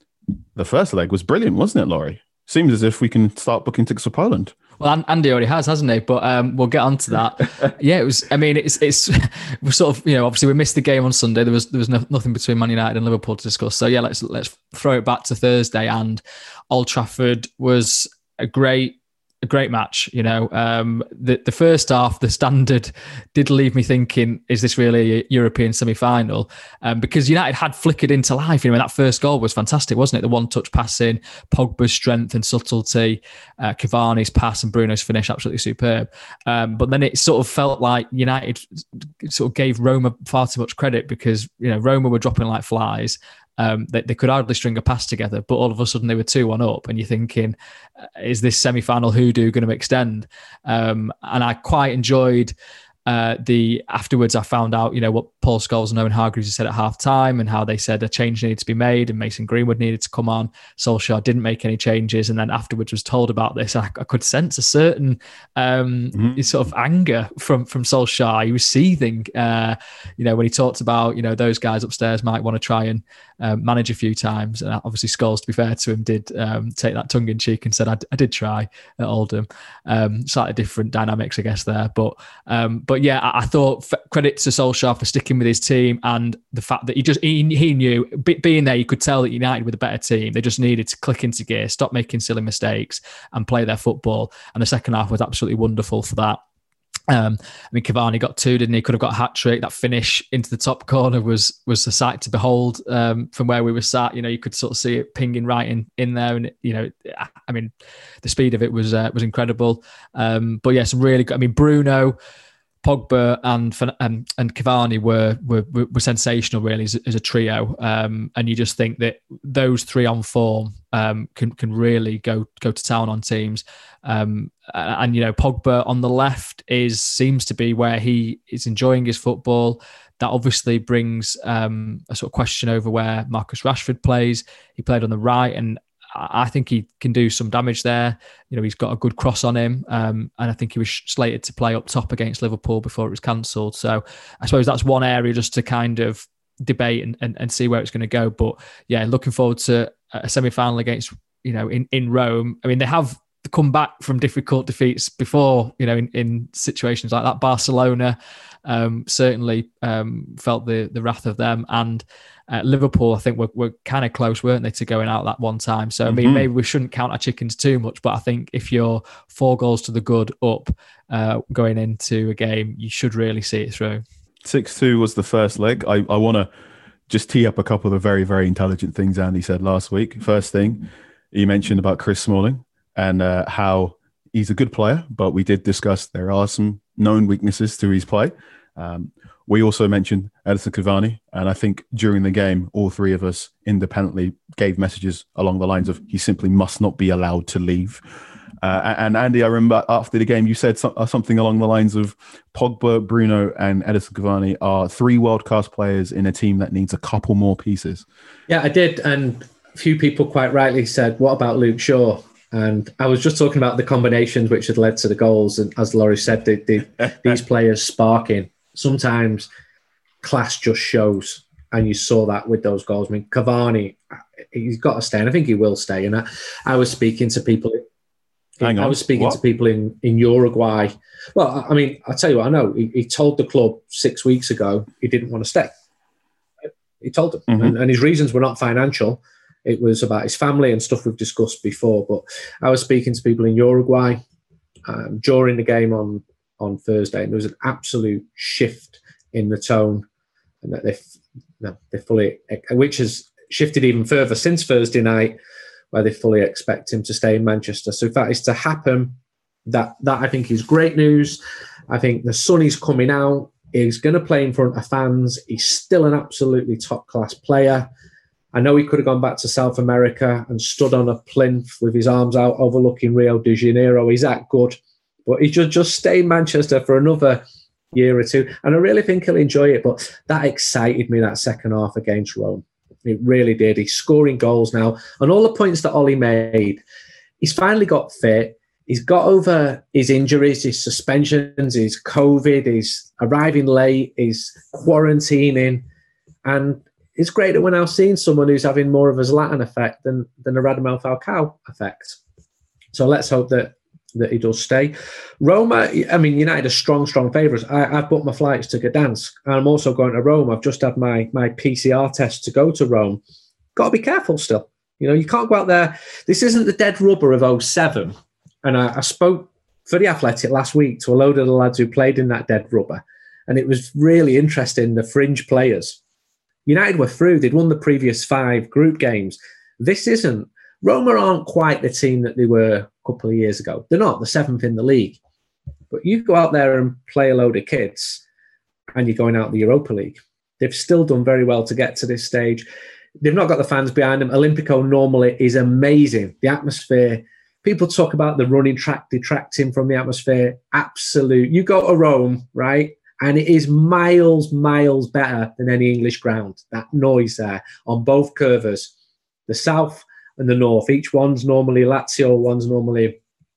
the first leg was brilliant, wasn't it, Laurie? Seems as if we can start booking tickets for Poland. Well, Andy already has, hasn't he? But um, we'll get on to that. Yeah, it was. I mean, it's it's we're sort of, you know, obviously we missed the game on Sunday. There was there was no, nothing between Man United and Liverpool to discuss. So yeah, let's let's throw it back to Thursday. And Old Trafford was a great a great match. You know, um, the the first half, the standard did leave me thinking, is this really a European semi-final? Um, because United had flickered into life. You know, and that first goal was fantastic, wasn't it? The one-touch passing, Pogba's strength and subtlety, uh, Cavani's pass and Bruno's finish, absolutely superb. Um, but then it sort of felt like United sort of gave Roma far too much credit because, you know, Roma were dropping like flies. Um, they, they could hardly string a pass together, but all of a sudden they were two one up, and you're thinking, is this semi-final hoodoo going to extend? Um, and I quite enjoyed uh, the afterwards. I found out, you know, what Paul Scholes and Owen Hargreaves said at half time, and how they said a change needed to be made, and Mason Greenwood needed to come on. Solskjaer didn't make any changes, and then afterwards was told about this. I, I could sense a certain um, mm-hmm. sort of anger from from Solskjaer. He was seething, uh, you know, when he talked about, you know, those guys upstairs might want to try and Um, manage a few times, and obviously Scholes, to be fair to him, did um, take that tongue in cheek and said, I, d- I did try at Oldham. Um, slightly different dynamics, I guess, there. But um, but yeah, I, I thought f- credit to Solskjaer for sticking with his team, and the fact that he just he, he knew, be, being there, you could tell that United were the better team. They just needed to click into gear, stop making silly mistakes, and play their football. And the second half was absolutely wonderful for that. Um, I mean, Cavani got two, didn't he? Could have got a hat trick. That finish into the top corner was was a sight to behold. Um, from where we were sat, you know, you could sort of see it pinging right in, in there, and you know, I mean, the speed of it was uh, was incredible. Um, but yeah, some really good. I mean, Bruno, Pogba, and um, and Cavani were were were sensational, really, as, as a trio. Um, and you just think that those three on form um, can can really go go to town on teams. Um, and, you know, Pogba on the left is seems to be where he is enjoying his football. That obviously brings um, a sort of question over where Marcus Rashford plays. He played on the right, and I think he can do some damage there. You know, he's got a good cross on him. Um, and I think he was slated to play up top against Liverpool before it was cancelled. So I suppose that's one area just to kind of debate and, and, and see where it's going to go. But yeah, looking forward to a semi-final against, you know, in, in Rome. I mean, they have come back from difficult defeats before, you know, in, in situations like that. Barcelona um, certainly um, felt the the wrath of them, and uh, Liverpool, I think, were, were kind of close, weren't they, to going out that one time. So, I mean, mm-hmm. maybe we shouldn't count our chickens too much, but I think if you're four goals to the good up uh, going into a game, you should really see it through. six two was the first leg. I, I want to just tee up a couple of the very, very intelligent things Andy said last week. First thing, you mentioned about Chris Smalling and uh, how he's a good player, but we did discuss there are some known weaknesses to his play. Um, we also mentioned Edinson Cavani, and I think during the game, all three of us independently gave messages along the lines of he simply must not be allowed to leave. Uh, and Andy, I remember after the game, you said so- something along the lines of Pogba, Bruno, and Edinson Cavani are three world-class players in a team that needs a couple more pieces. Yeah, I did, and a few people quite rightly said, what about Luke Shaw? And I was just talking about the combinations which had led to the goals. And as Laurie said, they, they, these players sparking. Sometimes class just shows. And you saw that with those goals. I mean, Cavani, he's got to stay. And I think he will stay. And I, I was speaking to people. Hang on. I was speaking what? to people in, in Uruguay. Well, I mean, I'll tell you what I know. He, he told the club six weeks ago he didn't want to stay. He told them. Mm-hmm. And, and his reasons were not financial. It was about his family and stuff we've discussed before. But I was speaking to people in Uruguay um, during the game on, on Thursday, and there was an absolute shift in the tone, and that they no, they fully, which has shifted even further since Thursday night, where they fully expect him to stay in Manchester. So if that is to happen, that that I think is great news. I think the sun is coming out. He's going to play in front of fans. He's still an absolutely top class player. I know he could have gone back to South America and stood on a plinth with his arms out overlooking Rio de Janeiro. He's that good. But he should just stay in Manchester for another year or two. And I really think he'll enjoy it. But that excited me, that second half against Rome. It really did. He's scoring goals now. And all the points that Ollie made, he's finally got fit. He's got over his injuries, his suspensions, his COVID, his arriving late, his quarantining. And it's great that we're now seeing someone who's having more of a Zlatan effect than, than a Radamel Falcao effect. So let's hope that, that he does stay. Roma, I mean, United are strong, strong favourites. I, I've booked my flights to Gdansk. And I'm also going to Rome. I've just had my, my P C R test to go to Rome. Got to be careful still. You know, you can't go out there. This isn't the dead rubber of oh seven. And I, I spoke for The Athletic last week to a load of the lads who played in that dead rubber. And it was really interesting, the fringe players. United were through. They'd won the previous five group games. This isn't. Roma aren't quite the team that they were a couple of years ago. They're not. They're seventh in the league. But you go out there and play a load of kids and you're going out the Europa League. They've still done very well to get to this stage. They've not got the fans behind them. Olimpico normally is amazing. The atmosphere, people talk about the running track detracting from the atmosphere. Absolute. You go to Rome, right? And it is miles, miles better than any English ground. That noise there on both curvers, the south and the north. Each one's normally Lazio, one's normally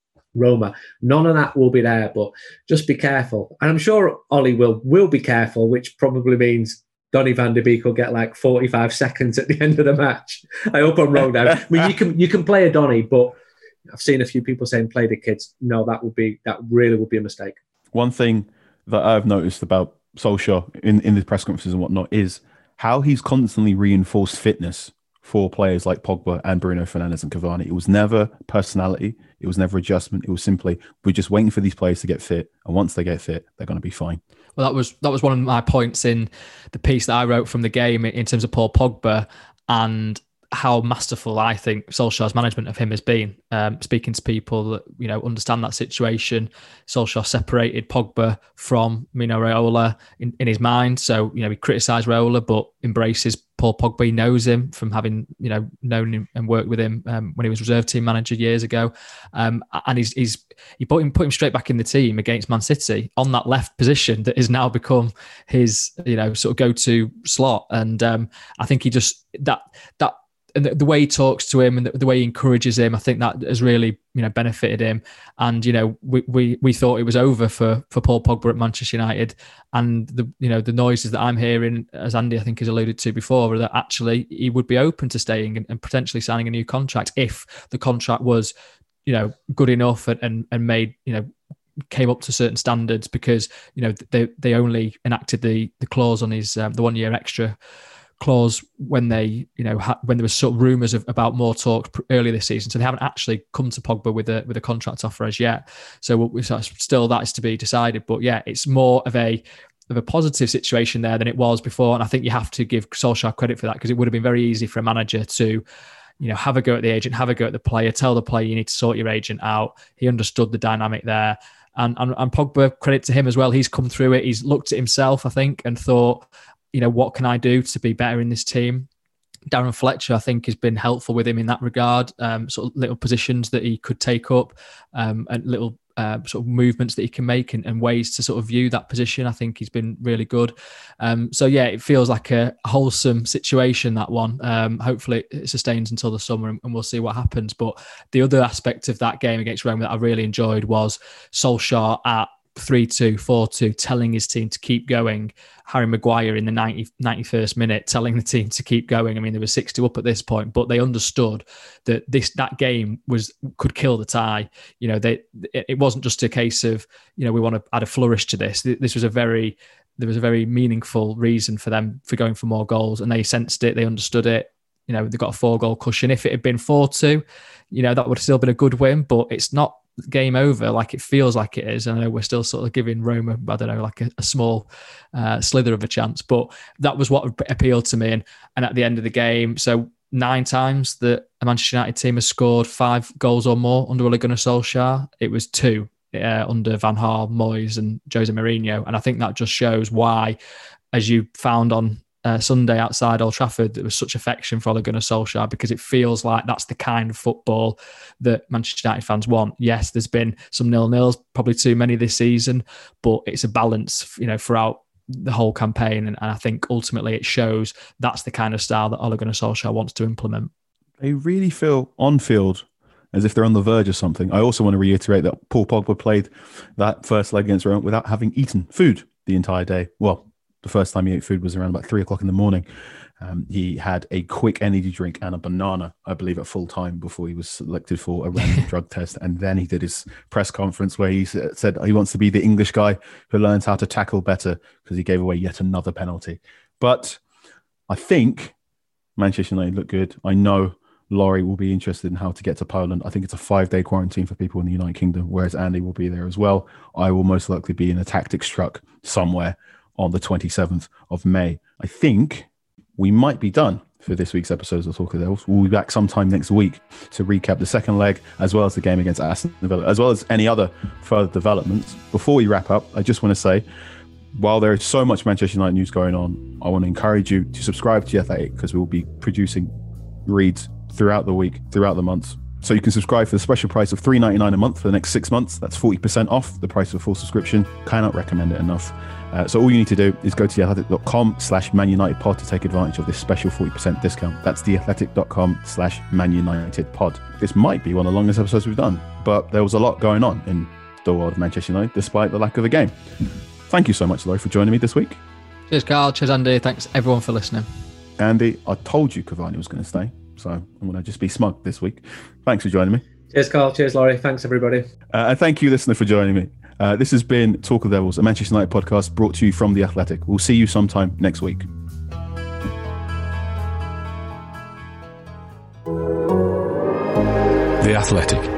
Roma. None of that will be there, but just be careful. And I'm sure Ollie will will be careful, which probably means Donny van de Beek will get like forty-five seconds at the end of the match. I hope I'm wrong now. I mean, you can you can play a Donny, but I've seen a few people saying play the kids. No, that would be that really would be a mistake. One thing that I've noticed about Solskjaer in, in the press conferences and whatnot is how he's constantly reinforced fitness for players like Pogba and Bruno Fernandes and Cavani. It was never personality. It was never adjustment. It was simply, we're just waiting for these players to get fit. And once they get fit, they're going to be fine. Well, that was that was one of my points in the piece that I wrote from the game in terms of Paul Pogba and how masterful I think Solskjaer's management of him has been. Um, speaking to people that, you know, understand that situation, Solskjaer separated Pogba from Mino Raiola in, in his mind. So, you know, he criticised Raiola, but embraces Paul Pogba. He knows him from having, you know, known him and worked with him um, when he was reserve team manager years ago. Um, and he's, he's he put him put him straight back in the team against Man City on that left position that has now become his, you know, sort of go-to slot. And um, I think he just that that. And the, the way he talks to him and the, the way he encourages him, I think that has really, you know, benefited him. And, you know, we we, we thought it was over for, for Paul Pogba at Manchester United. And, the you know, the noises that I'm hearing, as Andy, I think, has alluded to before, are that actually he would be open to staying and, and potentially signing a new contract if the contract was, you know, good enough and, and, and made, you know, came up to certain standards, because, you know, they they only enacted the the clause on his, um, the one year extra clause when they, you know, ha- when there was sort of rumours of about more talk pr- earlier this season. So they haven't actually come to Pogba with a with a contract offer as yet. So we, so still that is to be decided. But yeah, it's more of a of a positive situation there than it was before. And I think you have to give Solskjaer credit for that, because it would have been very easy for a manager to, you know, have a go at the agent, have a go at the player, tell the player you need to sort your agent out. He understood the dynamic there. And, and, and Pogba, credit to him as well. He's come through it. He's looked at himself, I think, and thought, you know, what can I do to be better in this team? Darren Fletcher, I think, has been helpful with him in that regard. Um, sort of little positions that he could take up, um, and little uh, sort of movements that he can make, and, and ways to sort of view that position. I think he's been really good. Um, so yeah, it feels like a wholesome situation, that one. Um, hopefully it sustains until the summer, and, and we'll see what happens. But the other aspect of that game against Roma that I really enjoyed was Solskjaer at three two, four two, telling his team to keep going. Harry Maguire in the ninety, ninety-first minute telling the team to keep going. I mean, they were six two up at this point, but they understood that this that game was could kill the tie. You know, they it wasn't just a case of, you know, we want to add a flourish to this. This was a very there was a very meaningful reason for them for going for more goals, and they sensed it, they understood it. You know, they got a four goal cushion. If it had been four two, you know, that would have still been a good win, but it's not game over like it feels like it is. I know we're still sort of giving Roma, I don't know, like a, a small uh, slither of a chance, but that was what appealed to me. And, and at the end of the game, so nine times that a Manchester United team has scored five goals or more under Ole Gunnar Solskjaer, it was two uh, under Van Gaal, Moyes and Jose Mourinho. And I think that just shows why, as you found on uh, Sunday outside Old Trafford, there was such affection for Ole Gunnar Solskjaer because it feels like that's the kind of football that Manchester United fans want. Yes, there's been some nil-nils, probably too many this season, but it's a balance, you know, throughout the whole campaign. And, and I think ultimately it shows that's the kind of style that Ole Gunnar Solskjaer wants to implement. They really feel on field as if they're on the verge of something. I also want to reiterate that Paul Pogba played that first leg against Roma without having eaten food the entire day. Well, the first time he ate food was around about three o'clock in the morning. Um, he had a quick energy drink and a banana, I believe, at full time before he was selected for a random drug test. And then he did his press conference where he said he wants to be the English guy who learns how to tackle better because he gave away yet another penalty. But I think Manchester United look good. I know Laurie will be interested in how to get to Poland. I think it's a five-day quarantine for people in the United Kingdom, whereas Andy will be there as well. I will most likely be in a tactics truck somewhere on the twenty-seventh of May. I think we might be done for this week's episodes of Talk of the Devils. We'll be back sometime next week to recap the second leg, as well as the game against Aston Villa, as well as any other further developments. Before we wrap up, I just want to say, while there is so much Manchester United news going on, I want to encourage you to subscribe to The Athletic because we will be producing reads throughout the week, throughout the months. So you can subscribe for the special price of three dollars and ninety-nine cents a month for the next six months. That's forty percent off the price of a full subscription. Cannot recommend it enough. Uh, so all you need to do is go to theathletic.com slash Man United pod to take advantage of this special forty percent discount. That's theathletic.com slash Man United pod. This might be one of the longest episodes we've done, but there was a lot going on in the world of Manchester United, despite the lack of a game. Thank you so much, Laurie, for joining me this week. Cheers, Carl. Cheers, Andy. Thanks, everyone, for listening. Andy, I told you Cavani was going to stay, so I'm going to just be smug this week. Thanks for joining me. Cheers, Carl. Cheers, Laurie. Thanks, everybody. Uh, and thank you, listener, for joining me. Uh, this has been Talk of the Devils, a Manchester United podcast brought to you from The Athletic. We'll see you sometime next week. The Athletic.